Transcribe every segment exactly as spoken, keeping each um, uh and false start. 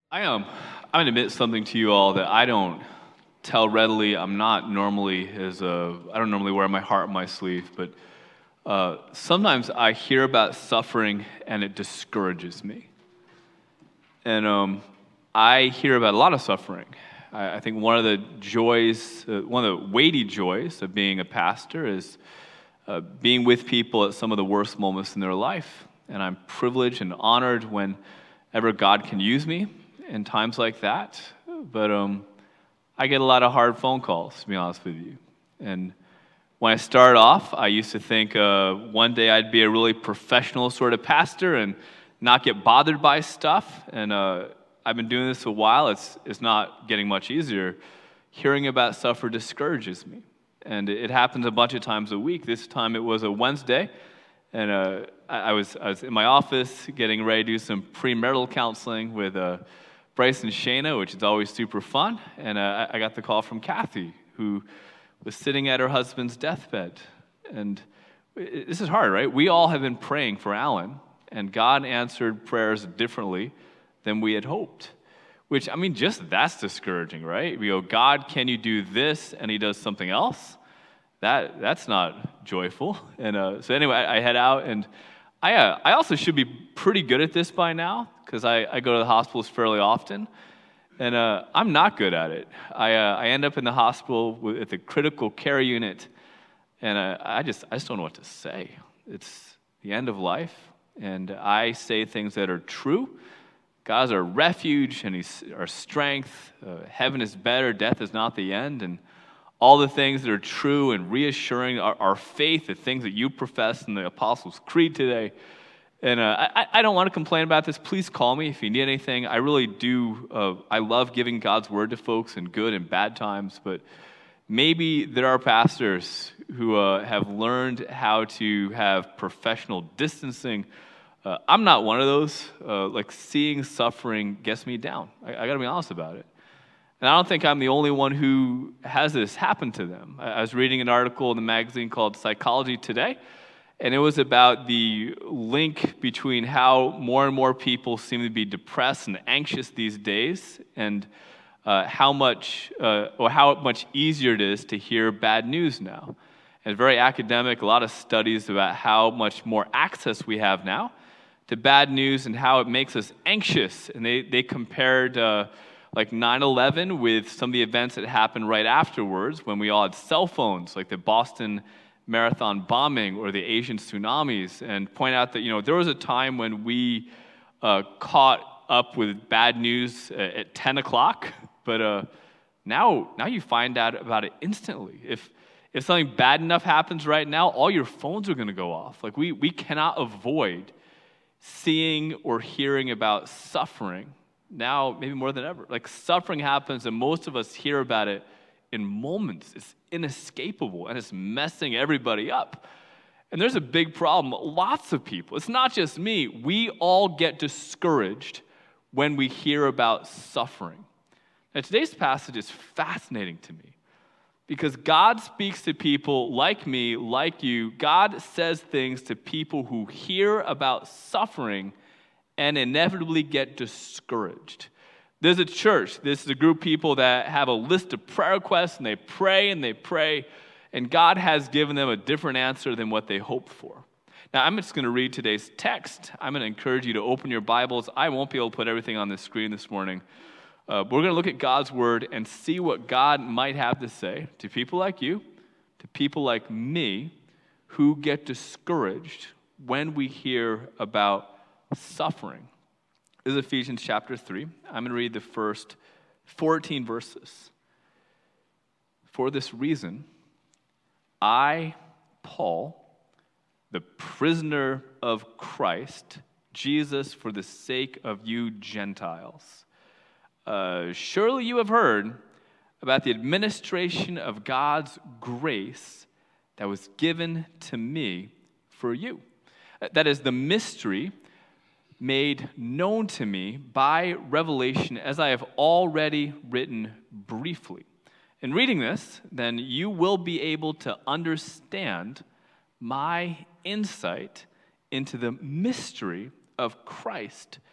I am. I'm gonna admit something to you all that I don't tell readily. I'm not normally as a. I don't normally wear my heart on my sleeve, but uh, sometimes I hear about suffering and it discourages me. And um, I hear about a lot of suffering. I, I think one of the joys, uh, one of the weighty joys of being a pastor is uh, being with people at some of the worst moments in their life. And I'm privileged and honored whenever God can use me in times like that. But um, I get a lot of hard phone calls, to be honest with you. And when I started off, I used to think uh, one day I'd be a really professional sort of pastor and not get bothered by stuff. And uh, I've been doing this a while. It's it's not getting much easier. Hearing about suffer discourages me. And it happens a bunch of times a week. This time it was a Wednesday. And uh, I, I, was, I was in my office getting ready to do some premarital counseling with uh, Bryce and Shayna, which is always super fun. And uh, I got the call from Kathy, who was sitting at her husband's deathbed. And it, this is hard, right? We all have been praying for Alan, and God answered prayers differently than we had hoped. Which, I mean, just that's discouraging, right? We go, God, can you do this? And he does something else? That That's not joyful. And uh, so anyway, I, I head out, and I uh, I also should be pretty good at this by now, because I, I go to the hospitals fairly often. And uh, I'm not good at it. I uh, I end up in the hospital with, at the critical care unit, and uh, I just I just don't know what to say. It's the end of life, and I say things that are true. God's our refuge, and He's our strength. Uh, heaven is better. Death is not the end, and all the things that are true and reassuring, our, our faith, the things that you profess in the Apostles' Creed today. And uh, I, I don't want to complain about this. Please call me if you need anything. I really do. Uh, I love giving God's word to folks in good and bad times. But maybe there are pastors who uh, have learned how to have professional distancing. Uh, I'm not one of those. Uh, like, seeing suffering gets me down. I, I got to be honest about it. And I don't think I'm the only one who has this happen to them. I, I was reading an article in the magazine called Psychology Today. And it was about the link between how more and more people seem to be depressed and anxious these days, and uh, how much uh, or how much easier it is to hear bad news now. And it's very academic. A lot of studies about how much more access we have now to bad news and how it makes us anxious. And they they compared uh, like nine eleven with some of the events that happened right afterwards, when we all had cell phones, like the Boston Marathon bombing or the Asian tsunamis, and point out that, you know, there was a time when we uh, caught up with bad news at ten o'clock, but uh, now now you find out about it instantly. If if something bad enough happens right now, all your phones are going to go off. Like, we we cannot avoid seeing or hearing about suffering now, maybe more than ever. Like, suffering happens, and most of us hear about it in moments. It's inescapable, and it's messing everybody up. And there's a big problem. Lots of people, it's not just me, we all get discouraged when we hear about suffering. Now, today's passage is fascinating to me, because God speaks to people like me, like you. God says things to people who hear about suffering and inevitably get discouraged. There's a church, this is a group of people that have a list of prayer requests, and they pray and they pray, and God has given them a different answer than what they hoped for. Now, I'm just going to read today's text. I'm going to encourage you to open your Bibles. I won't be able to put everything on the screen this morning. Uh, but we're going to look at God's Word and see what God might have to say to people like you, to people like me, who get discouraged when we hear about suffering. This is Ephesians chapter three. I'm going to read the first fourteen verses. For this reason, I, Paul, the prisoner of Christ, Jesus, for the sake of you Gentiles. Uh, surely you have heard about the administration of God's grace that was given to me for you. That is the mystery made known to me by revelation, as I have already written briefly. In reading this, then you will be able to understand my insight into the mystery of Christ,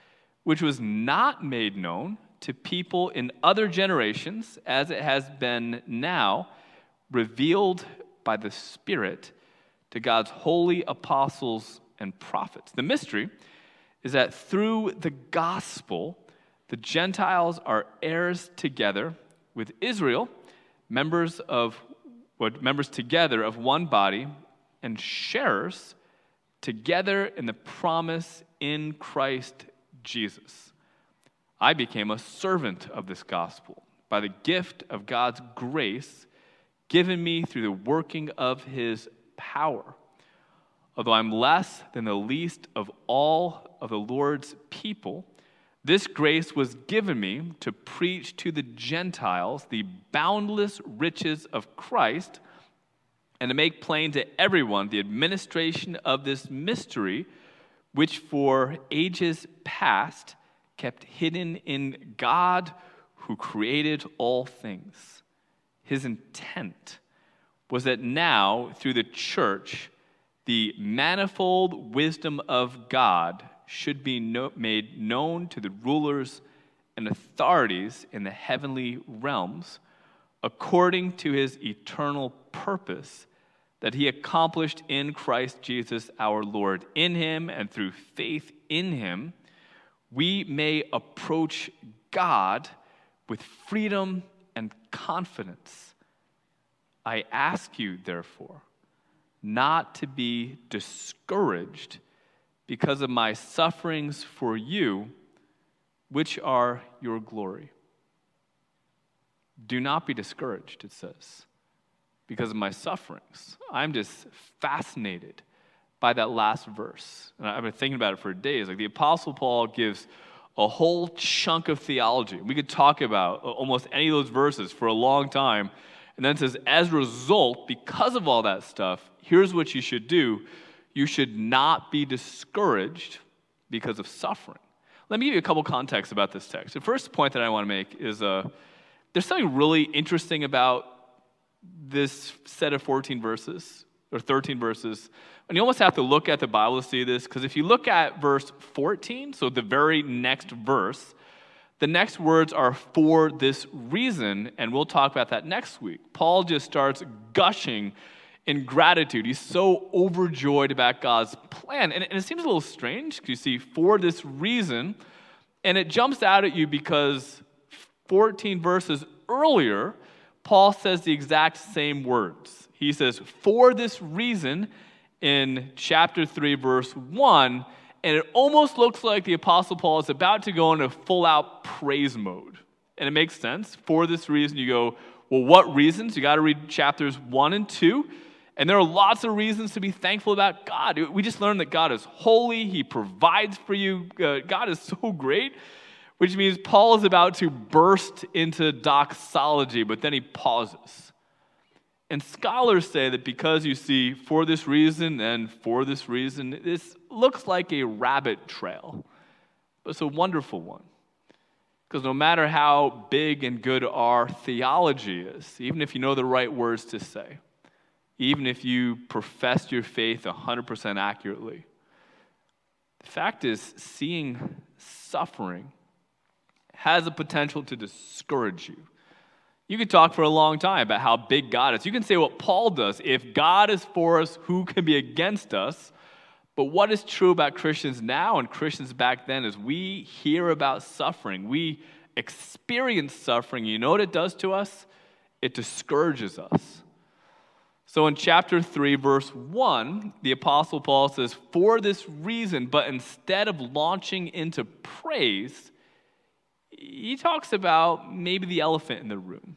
which was not made known to people in other generations, as it has been now revealed by the Spirit to God's holy apostles and prophets. The mystery is that through the gospel, the Gentiles are heirs together with Israel, members of what members together of one body, and sharers together in the promise in Christ Jesus. I became a servant of this gospel by the gift of God's grace given me through the working of his power. Although I'm less than the least of all of the Lord's people, this grace was given me to preach to the Gentiles the boundless riches of Christ and to make plain to everyone the administration of this mystery, which for ages past kept hidden in God who created all things. His intent was that now, through the church, the manifold wisdom of God should be no- made known to the rulers and authorities in the heavenly realms, according to his eternal purpose that he accomplished in Christ Jesus our Lord. In him and through faith in him, we may approach God with freedom and confidence. I ask you, therefore, not to be discouraged because of my sufferings for you, which are your glory. Do not be discouraged, it says, because of my sufferings. I'm just fascinated by that last verse. And I've been thinking about it for days. Like the Apostle Paul gives a whole chunk of theology. We could talk about almost any of those verses for a long time. And then it says, as a result, because of all that stuff, here's what you should do. You should not be discouraged because of suffering. Let me give you a couple contexts about this text. The first point that I want to make is uh, there's something really interesting about this set of fourteen verses, or thirteen verses. And you almost have to look at the Bible to see this, because if you look at verse fourteen, so the very next verse, the next words are for this reason, and we'll talk about that next week. Paul just starts gushing in gratitude. He's so overjoyed about God's plan. And, and it seems a little strange, because you see, for this reason, and it jumps out at you because fourteen verses earlier, Paul says the exact same words. He says, for this reason, in chapter three, verse one, and it almost looks like the Apostle Paul is about to go into full-out praise mode. And it makes sense. For this reason, you go, well, what reasons? You got to read chapters one and two. And there are lots of reasons to be thankful about God. We just learned that God is holy. He provides for you. Uh, God is so great, which means Paul is about to burst into doxology, but then he pauses. And scholars say that because you see for this reason and for this reason, this looks like a rabbit trail, but it's a wonderful one. Because no matter how big and good our theology is, even if you know the right words to say, even if you profess your faith one hundred percent accurately, the fact is, seeing suffering has a potential to discourage you. You can talk for a long time about how big God is. You can say what Paul does. If God is for us, who can be against us? But what is true about Christians now and Christians back then is we hear about suffering. We experience suffering. You know what it does to us? It discourages us. So in chapter three, verse one, the Apostle Paul says, for this reason, but instead of launching into praise, he talks about maybe the elephant in the room.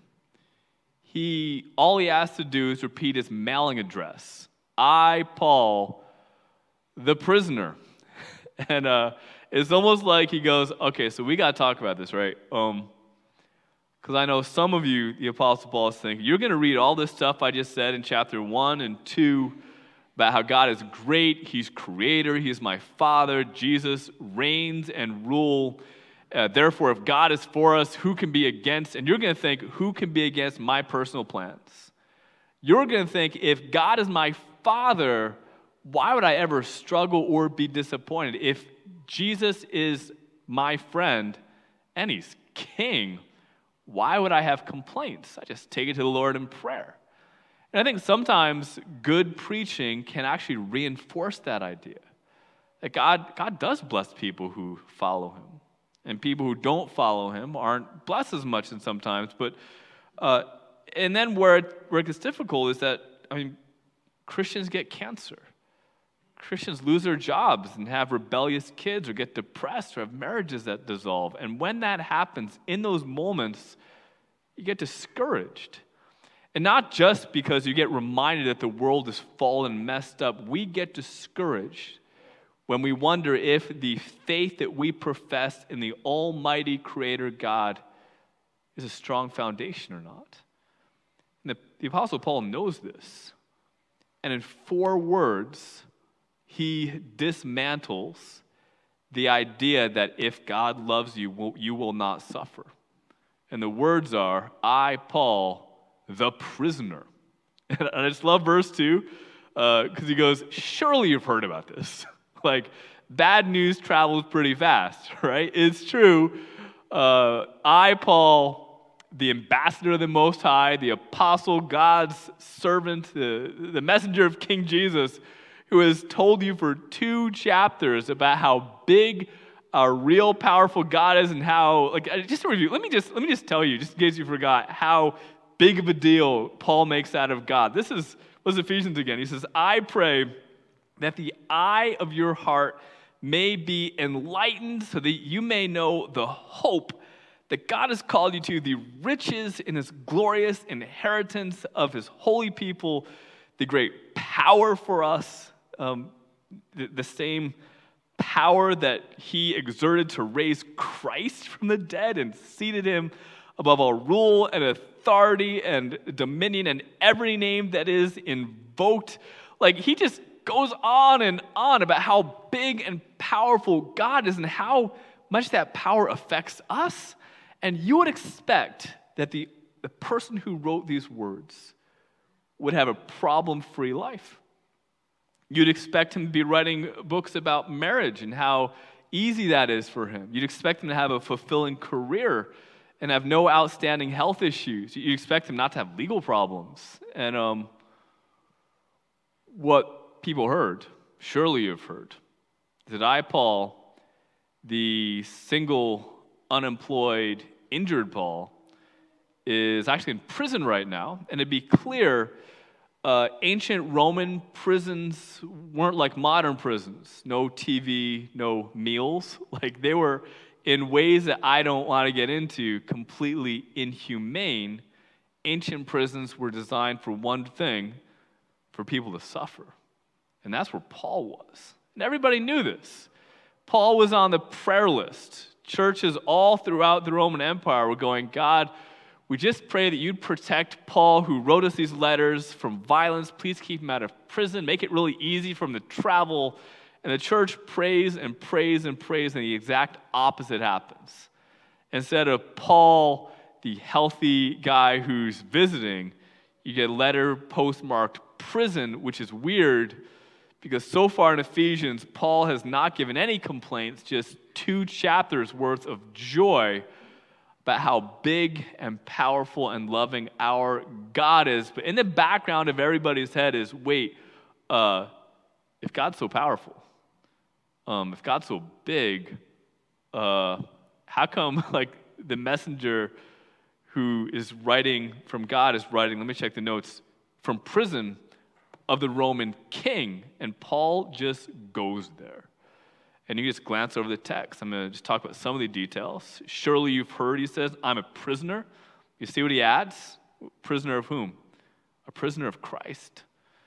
He, all he has to do is repeat his mailing address. I, Paul, the prisoner. And uh, it's almost like he goes, okay, so we got to talk about this, right? Um, because I know some of you, the Apostle Paul is thinking, you're going to read all this stuff I just said in chapter one and two about how God is great, he's creator, he's my father, Jesus reigns and rule. Uh, therefore, if God is for us, who can be against? And you're going to think, who can be against my personal plans? You're going to think, if God is my father, why would I ever struggle or be disappointed? If Jesus is my friend, and he's king. Why would I have complaints? I just take it to the Lord in prayer. And I think sometimes good preaching can actually reinforce that idea. That God, God does bless people who follow him. And people who don't follow him aren't blessed as much in sometimes. But uh, and then where it, where it gets difficult is that, I mean, Christians get cancer. Christians lose their jobs and have rebellious kids or get depressed or have marriages that dissolve. And when that happens, in those moments, you get discouraged. And not just because you get reminded that the world is fallen and messed up. We get discouraged when we wonder if the faith that we profess in the almighty Creator God is a strong foundation or not. And the, the Apostle Paul knows this. And in four words, he dismantles the idea that if God loves you, you will not suffer. And the words are, I, Paul, the prisoner. And I just love verse two, because uh, he goes, surely you've heard about this. Like, bad news travels pretty fast, right? It's true. Uh, I, Paul, the ambassador of the Most High, the apostle, God's servant, the, the messenger of King Jesus, who has told you for two chapters about how big our real powerful God is and how, like, just to review, let me just, let me just tell you, just in case you forgot, how big of a deal Paul makes out of God. This is, what's Ephesians again? He says, I pray that the eye of your heart may be enlightened so that you may know the hope that God has called you to, the riches in his glorious inheritance of his holy people, the great power for us, um, the, the same power that he exerted to raise Christ from the dead and seated him above all rule and authority and dominion and every name that is invoked. Like, he just goes on and on about how big and powerful God is and how much that power affects us. And you would expect that the, the person who wrote these words would have a problem-free life. You'd expect him to be writing books about marriage and how easy that is for him. You'd expect him to have a fulfilling career and have no outstanding health issues. You'd expect him not to have legal problems. And um, what people heard, surely you've heard, that I, Paul, the single, unemployed, injured Paul, is actually in prison right now. And to be clear, uh, ancient Roman prisons weren't like modern prisons. No T V, no meals. Like, they were, in ways that I don't want to get into, completely inhumane. Ancient prisons were designed for one thing, for people to suffer. And that's where Paul was. And everybody knew this. Paul was on the prayer list. Churches all throughout the Roman Empire were going, God, we just pray that you'd protect Paul, who wrote us these letters, from violence. Please keep him out of prison. Make it really easy for him to travel. And the church prays and prays and prays, and the exact opposite happens. Instead of Paul, the healthy guy who's visiting, you get a letter postmarked prison, which is weird, because so far in Ephesians, Paul has not given any complaints, just two chapters worth of joy about how big and powerful and loving our God is. But in the background of everybody's head is, wait, uh, if God's so powerful, um, if God's so big, uh, how come, like, the messenger who is writing from God is writing, let me check the notes, from prison of the Roman king? And Paul just goes there. And you just glance over the text. I'm going to just talk about some of the details. Surely you've heard, he says, I'm a prisoner. You see what he adds? Prisoner of whom? A prisoner of Christ.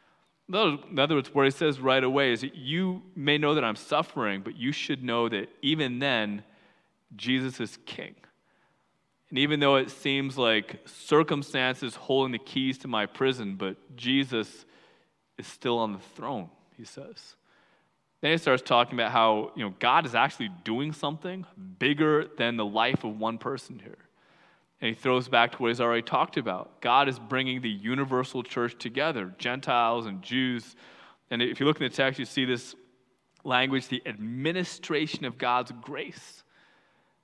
In other words, what he says right away is that you may know that I'm suffering, but you should know that even then, Jesus is king. And even though it seems like circumstances holding the keys to my prison, but Jesus is still on the throne, he says. Then he starts talking about how, you know, God is actually doing something bigger than the life of one person here. And he throws back to what he's already talked about. God is bringing the universal church together, Gentiles and Jews. And if you look in the text, you see this language, the administration of God's grace.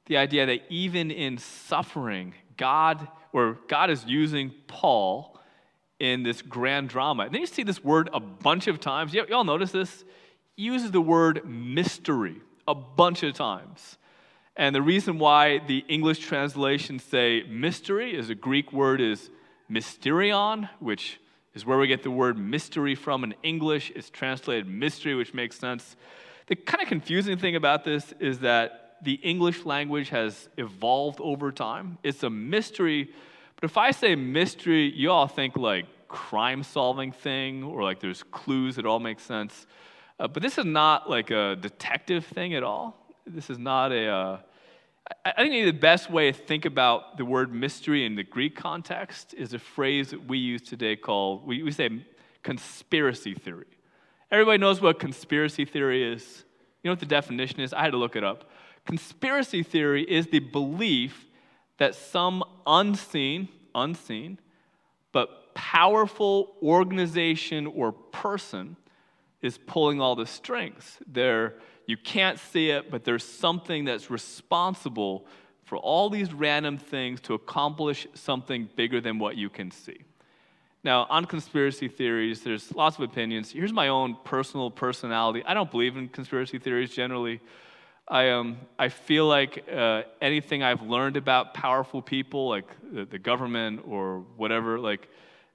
the idea that even in suffering, God, or God is using Paul in this grand drama. And then you see this word a bunch of times. Y- y'all notice this? He uses the word mystery a bunch of times. And the reason why the English translations say mystery is the Greek word is mysterion, which is where we get the word mystery from in English. It's translated mystery, which makes sense. The kind of confusing thing about this is that the English language has evolved over time. It's a mystery, but if I say mystery, you all think like crime-solving thing, or like there's clues that all make sense. Uh, but this is not like a detective thing at all. This is not a... Uh, I, I think maybe the best way to think about the word mystery in the Greek context is a phrase that we use today called, we, we say conspiracy theory. Everybody knows what conspiracy theory is. You know what the definition is? I had to look it up. Conspiracy theory is the belief that some unseen, unseen, but powerful organization or person is pulling all the strings. There, you can't see it, but there's something that's responsible for all these random things to accomplish something bigger than what you can see. Now, on conspiracy theories, there's lots of opinions. Here's my own personal personality. I don't believe in conspiracy theories generally. I um I feel like uh, anything I've learned about powerful people, like the, the government or whatever, like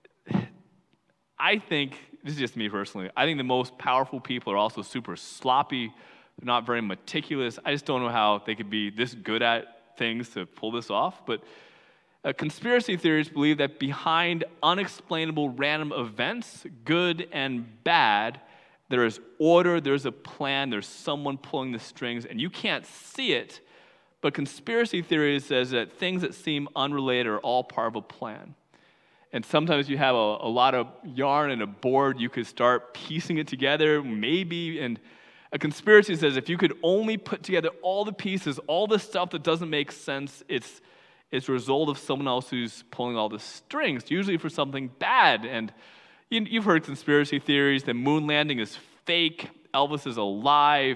I think, this is just me personally, I think the most powerful people are also super sloppy. They're not very meticulous. I just don't know how they could be this good at things to pull this off. But uh, conspiracy theories believe that behind unexplainable random events, good and bad, there is order, there's a plan, there's someone pulling the strings, and you can't see it. But conspiracy theory says that things that seem unrelated are all part of a plan. And sometimes you have a, a lot of yarn and a board, you could start piecing it together, maybe. And a conspiracy says if you could only put together all the pieces, all the stuff that doesn't make sense, it's, it's a result of someone else who's pulling all the strings, usually for something bad. And you, you've heard conspiracy theories, the moon landing is fake, Elvis is alive,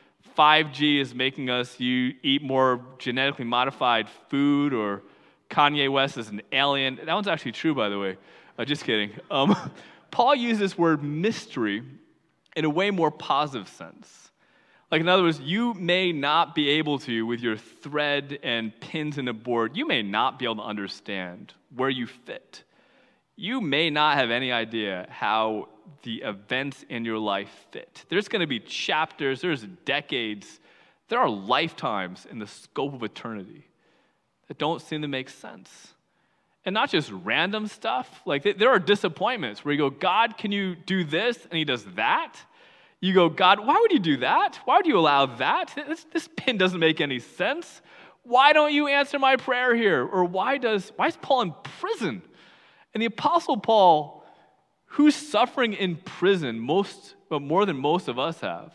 five G is making us you eat more genetically modified food, or Kanye West is an alien. That one's actually true, by the way. Uh, just kidding. Um, Paul used this word mystery in a way more positive sense. Like, in other words, you may not be able to, with your thread and pins in a board, you may not be able to understand where you fit. You may not have any idea how the events in your life fit. There's going to be chapters, there's decades, there are lifetimes in the scope of eternity that don't seem to make sense. And not just random stuff. Like, there are disappointments where you go, God, can you do this? And he does that. You go, God, why would you do that? Why would you allow that? This, this pin doesn't make any sense. Why don't you answer my prayer here? Or why does why is Paul in prison? And the Apostle Paul, who's suffering in prison most, but more than most of us have,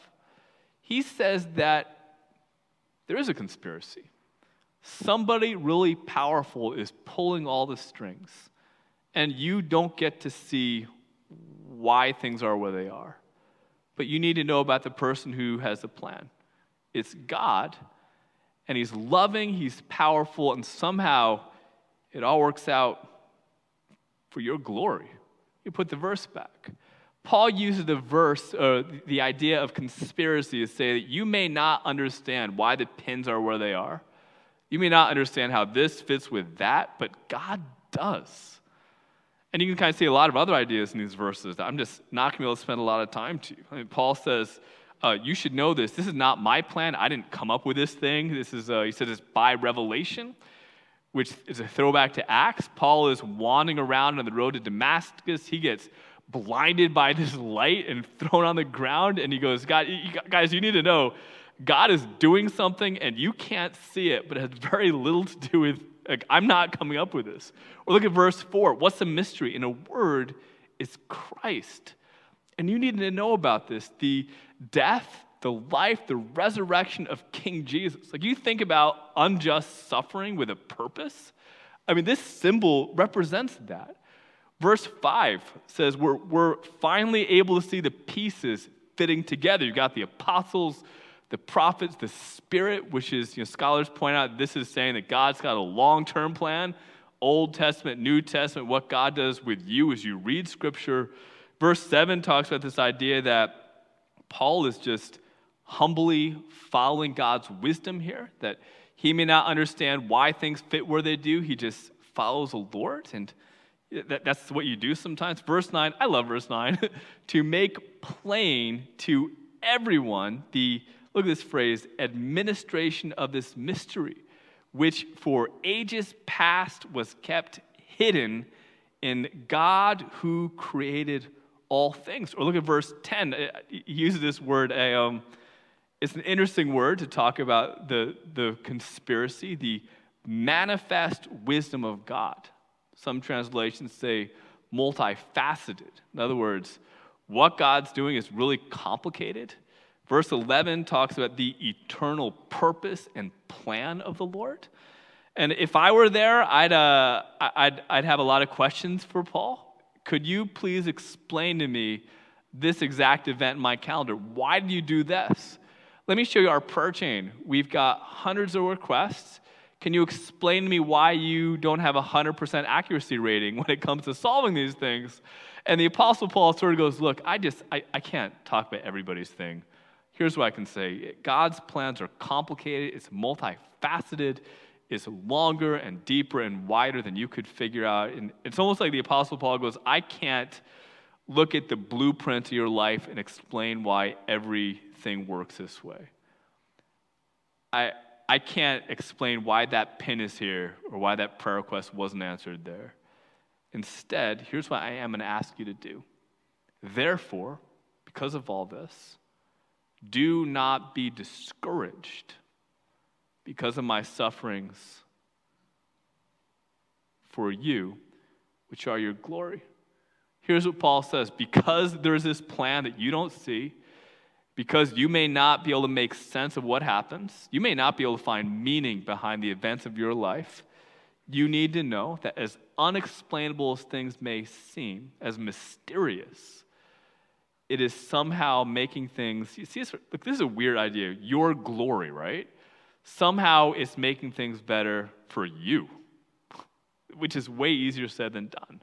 he says that there is a conspiracy. Somebody really powerful is pulling all the strings, and you don't get to see why things are where they are. But you need to know about the person who has the plan. It's God, and he's loving, he's powerful, and somehow it all works out for your glory. You put the verse back. Paul uses the verse, uh, the idea of conspiracy, to say that you may not understand why the pins are where they are. You may not understand how this fits with that, but God does. And you can kind of see a lot of other ideas in these verses that I'm just not going to be able to spend a lot of time to. I mean, Paul says, uh, you should know this. This is not my plan. I didn't come up with this thing. This is, uh, he says it's by revelation, which is a throwback to Acts. Paul is wandering around on the road to Damascus. He gets blinded by this light and thrown on the ground, and he goes, God, you, guys, you need to know, God is doing something, and you can't see it, but it has very little to do with, like, I'm not coming up with this. Or look at verse four. What's the mystery? In a word, it's Christ. And you need to know about this. The death, the life, the resurrection of King Jesus. Like, you think about unjust suffering with a purpose. I mean, this symbol represents that. Verse five says we're, we're finally able to see the pieces fitting together. You've got the apostles, the prophets, the Spirit, which is, you know, scholars point out this is saying that God's got a long-term plan, Old Testament, New Testament, what God does with you as you read Scripture. Verse seven talks about this idea that Paul is just humbly following God's wisdom here, that he may not understand why things fit where they do. He just follows the Lord, and that, that's what you do sometimes. Verse nine, I love verse nine, to make plain to everyone the, look at this phrase, administration of this mystery, which for ages past was kept hidden in God who created all things. Or look at verse ten. He uses this word, a, um, it's an interesting word to talk about the, the conspiracy, the manifest wisdom of God. Some translations say multifaceted. In other words, what God's doing is really complicated. Verse eleven talks about the eternal purpose and plan of the Lord. And if I were there, I'd, uh, I'd, I'd have a lot of questions for Paul. Could you please explain to me this exact event in my calendar? Why did you do this? Let me show you our prayer chain. We've got hundreds of requests. Can you explain to me why you don't have a one hundred percent accuracy rating when it comes to solving these things? And the Apostle Paul sort of goes, look, I just, I, I can't talk about everybody's thing. Here's what I can say. God's plans are complicated. It's multifaceted. It's longer and deeper and wider than you could figure out. And it's almost like the Apostle Paul goes, I can't look at the blueprint of your life and explain why everything works this way. I I can't explain why that pin is here or why that prayer request wasn't answered there. Instead, here's what I am going to ask you to do. Therefore, because of all this, do not be discouraged because of my sufferings for you, which are your glory. Here's what Paul says. Because there's this plan that you don't see, because you may not be able to make sense of what happens, you may not be able to find meaning behind the events of your life, you need to know that as unexplainable as things may seem, as mysterious, it is somehow making things, you see, this, look, this is a weird idea, your glory, right? Somehow it's making things better for you, which is way easier said than done.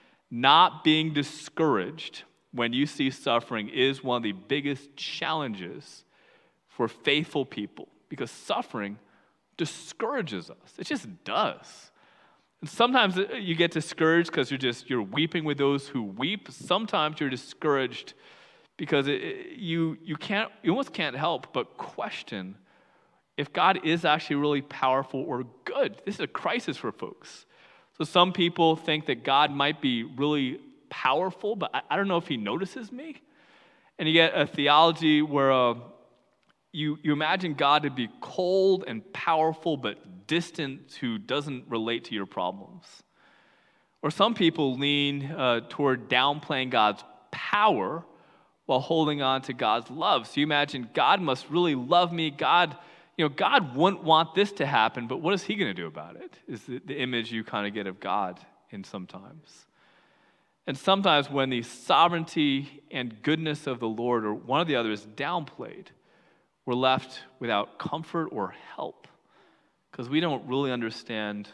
Not being discouraged when you see suffering is one of the biggest challenges for faithful people, because suffering discourages us. It just does. And sometimes you get discouraged because you're just you're weeping with those who weep. Sometimes you're discouraged because it, it, you you can't you almost can't help but question if God is actually really powerful or good. This is a crisis for folks. So some people think that God might be really powerful, but I, I don't know if he notices me. And you get a theology where uh, you, you imagine God to be cold and powerful, but distant, who doesn't relate to your problems. Or some people lean uh, toward downplaying God's power while holding on to God's love. So you imagine God must really love me. God, you know, God wouldn't want this to happen, but what is he going to do about it? Is the, the image you kind of get of God in sometimes. And sometimes when the sovereignty and goodness of the Lord or one or the other is downplayed, we're left without comfort or help because we don't really understand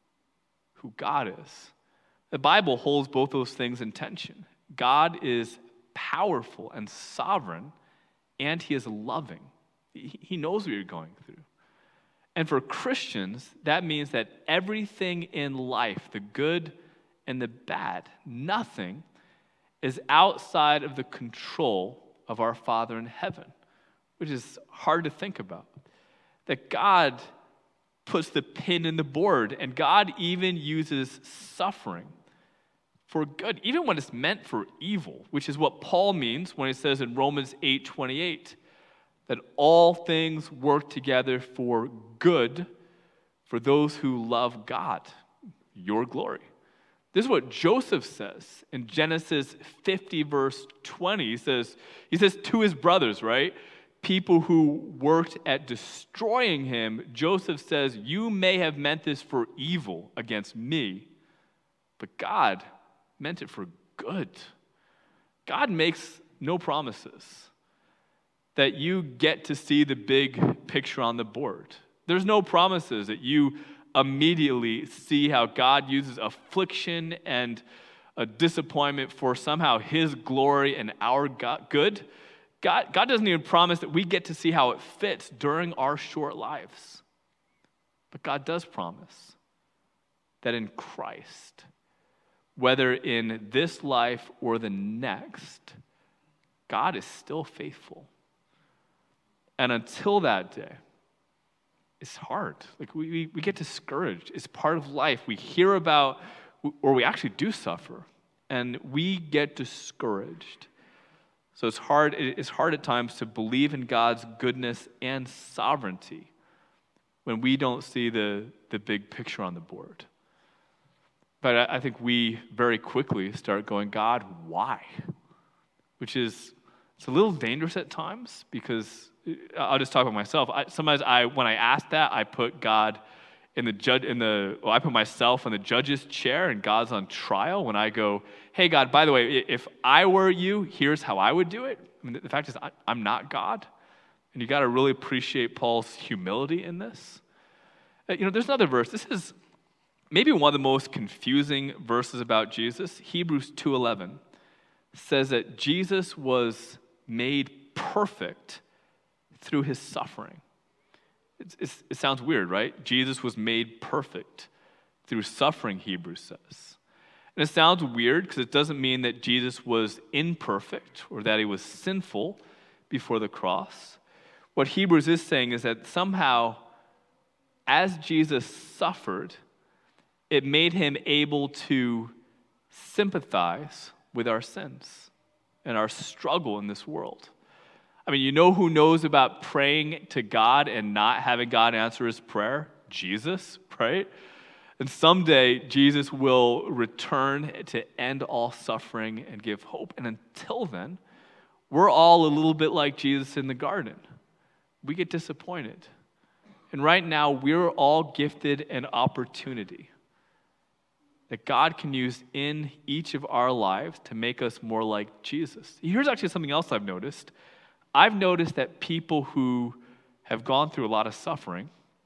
who God is. The Bible holds both those things in tension. God is powerful and sovereign, and he is loving. He knows what you're going through. And for Christians, that means that everything in life, the good and the bad, nothing is outside of the control of our Father in heaven, which is hard to think about. That God puts the pin in the board, and God even uses suffering for good, even when it's meant for evil, which is what Paul means when he says in Romans eight twenty-eight, that all things work together for good for those who love God, your glory. This is what Joseph says in Genesis fifty, verse twenty. He says, he says to his brothers, right? People who worked at destroying him, Joseph says, you may have meant this for evil against me, but God meant it for good. God makes no promises. that you get to see the big picture on the board. There's no promises that you immediately see how God uses affliction and a disappointment for somehow his glory and our good. God, God doesn't even promise that we get to see how it fits during our short lives. But God does promise that in Christ, whether in this life or the next, God is still faithful. And until that day, it's hard. Like we, we, we get discouraged. It's part of life. We hear about, or we actually do suffer, and we get discouraged. So it's hard, it's hard at times to believe in God's goodness and sovereignty when we don't see the, the big picture on the board. But I, I think we very quickly start going, God, why? Which is, it's a little dangerous at times because I'll just talk about myself. I, sometimes I, when I ask that, I put God in the judge, in the, well, I put myself in the judge's chair, and God's on trial. When I go, hey God, by the way, if I were you, here's how I would do it. I mean, the fact is, I, I'm not God, and you got to really appreciate Paul's humility in this. Uh, you know, there's another verse. This is maybe one of the most confusing verses about Jesus. Hebrews two eleven says that Jesus was made perfect through his suffering. It's, it's, it sounds weird, right? Jesus was made perfect through suffering, Hebrews says. And it sounds weird because it doesn't mean that Jesus was imperfect or that he was sinful before the cross. What Hebrews is saying is that somehow, as Jesus suffered, it made him able to sympathize with our sins and our struggle in this world. I mean, you know who knows about praying to God and not having God answer his prayer? Jesus, right? And someday, Jesus will return to end all suffering and give hope. And until then, we're all a little bit like Jesus in the garden. We get disappointed. And right now, we're all gifted an opportunity that God can use in each of our lives to make us more like Jesus. Here's actually something else I've noticed. I've noticed that people who have gone through a lot of suffering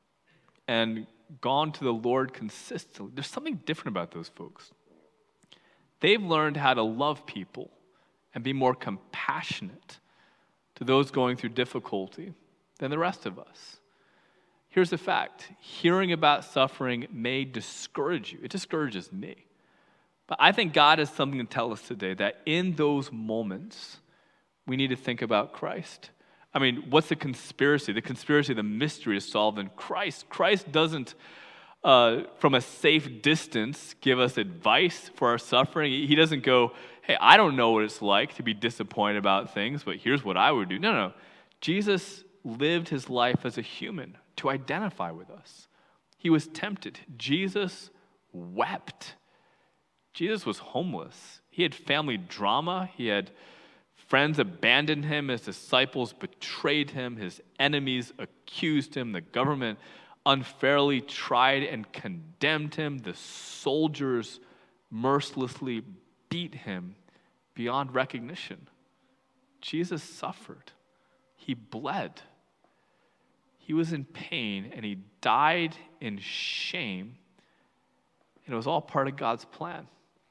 and gone to the Lord consistently, there's something different about those folks. They've learned how to love people and be more compassionate to those going through difficulty than the rest of us. Here's the fact. Hearing about suffering may discourage you. It discourages me. But I think God has something to tell us today that in those moments, we need to think about Christ. I mean, what's the conspiracy? The conspiracy, the mystery is solved in Christ. Christ doesn't, uh, from a safe distance, give us advice for our suffering. He doesn't go, hey, I don't know what it's like to be disappointed about things, but here's what I would do. No, no. Jesus lived his life as a human to identify with us. He was tempted. Jesus wept. Jesus was homeless. He had family drama. He had friends abandoned him. His disciples betrayed him. His enemies accused him. The government unfairly tried and condemned him. The soldiers mercilessly beat him beyond recognition. Jesus suffered. He bled. He was in pain, and he died in shame. And it was all part of God's plan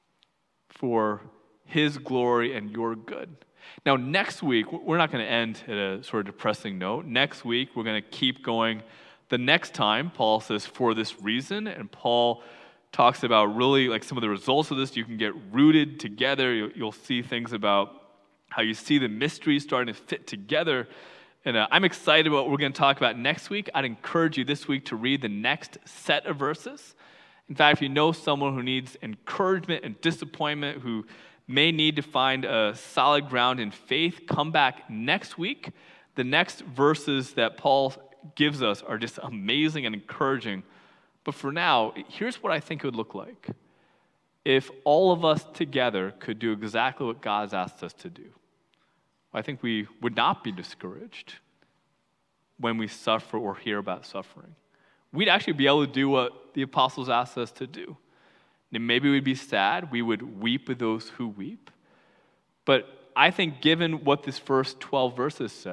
for his glory and your good. Now, next week, we're not going to end at a sort of depressing note. Next week, we're going to keep going. The next time, Paul says, for this reason, and Paul talks about really like some of the results of this. You can get rooted together. You'll, you'll see things about how you see the mysteries starting to fit together. And uh, I'm excited about what we're going to talk about next week. I'd encourage you this week to read the next set of verses. In fact, if you know someone who needs encouragement and disappointment, who may need to find a solid ground in faith, come back next week. The next verses that Paul gives us are just amazing and encouraging. But for now, here's what I think it would look like if all of us together could do exactly what God's asked us to do. I think we would not be discouraged when we suffer or hear about suffering. We'd actually be able to do what the apostles asked us to do. And maybe we'd be sad. We would weep with those who weep. But I think given what this first twelve verses said,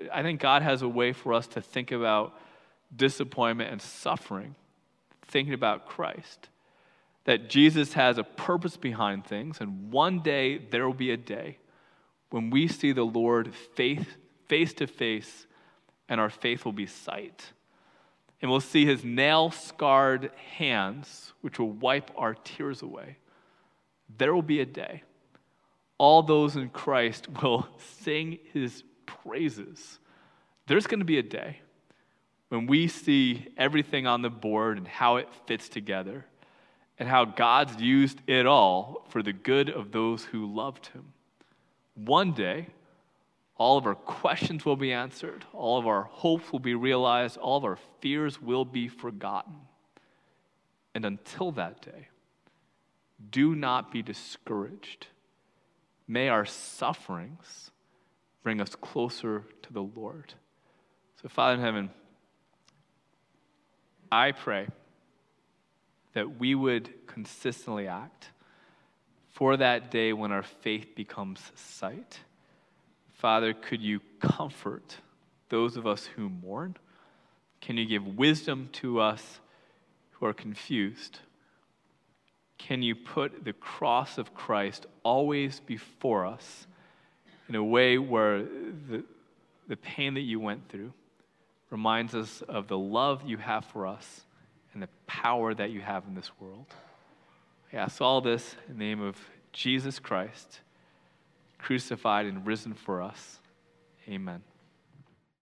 I think God has a way for us to think about disappointment and suffering, thinking about Christ. That Jesus has a purpose behind things, and one day there will be a day when we see the Lord face, face to face, and our faith will be sight. And we'll see his nail-scarred hands, which will wipe our tears away. There will be a day. All those in Christ will sing his praises. There's going to be a day when we see everything on the board and how it fits together and how God's used it all for the good of those who loved him. One day, all of our questions will be answered, all of our hopes will be realized, all of our fears will be forgotten. And until that day, do not be discouraged. May our sufferings bring us closer to the Lord. So, Father in heaven, I pray that we would consistently act for that day when our faith becomes sight. Father, could you comfort those of us who mourn? Can you give wisdom to us who are confused? Can you put the cross of Christ always before us in a way where the, the pain that you went through reminds us of the love you have for us and the power that you have in this world? I ask all this in the name of Jesus Christ, crucified and risen for us. Amen.